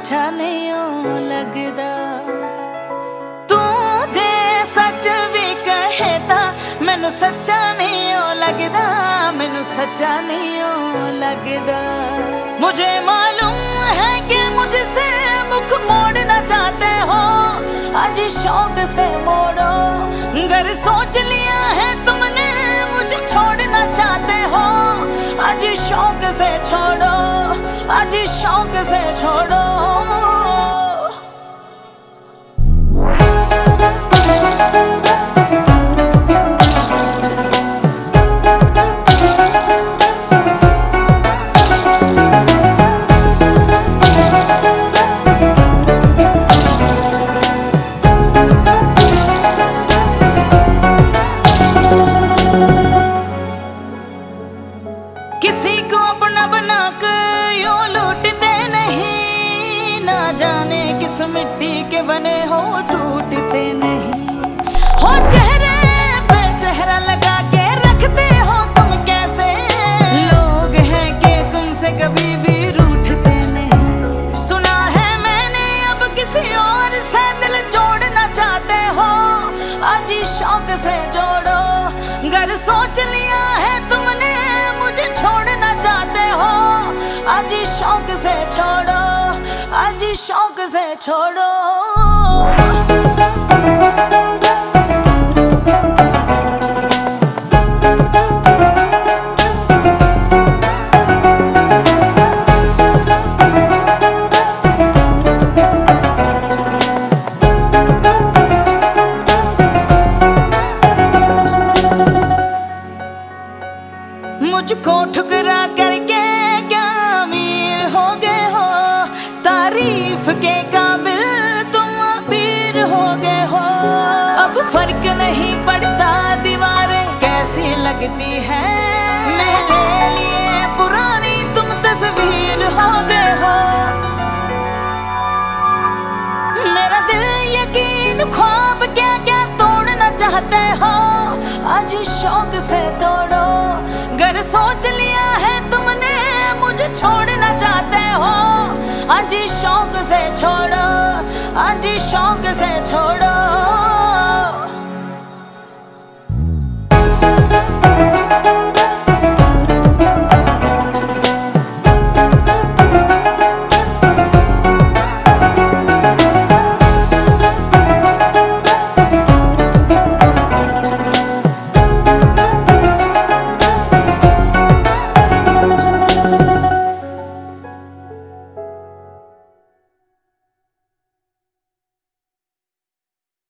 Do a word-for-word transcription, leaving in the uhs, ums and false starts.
अच्छा नहीं हो लगदा। तू जे सच भी कहता मैनू सच्चा नहीं हो लगदा, मैनू सच्चा नहीं हो लगदा। मुझे मालूम है कि मुझसे मुख मोड़ना चाहते हो, आज शौक से मोड़ो। अगर सोच लिया है तुमने मुझे छोड़ना चाहते हो, आज शौक से छोड़ो, आज शौक से छोड़ो। किसी को अपना बना कर यूं लूटते नहीं, ना जाने किस मिट्टी के बने हो टूटते नहीं। हो चेहरे पे चेहरा लगा के रखते हो तुम कैसे, लोग हैं कि तुमसे कभी भी रूठते नहीं। सुना है मैंने अब किसी और से दिल जोड़ना चाहते हो, आज शौक से जोड़ो। अगर सोच लिया है तुमने मुझे छोड़ना चाहते हो, आज शौक से छोड़ो, आज शौक से छोड़ो। मुझको ठुकरा करके क्या अमीर हो गए हो, तारीफ के काबिल तुम अबीर हो गए हो। अब फर्क नहीं पड़ता दीवारें कैसी लगती है, मेरे लिए पुरानी तुम तस्वीर हो गए हो। मेरा दिल यकीन ख्वाब क्या क्या तोड़ना चाहते हो, आज शौक से तोड़ो। अगर सोच लिया है तुमने मुझे छोड़ना चाहते हो, आज शौक से छोड़ो, आज शौक से छोड़ो।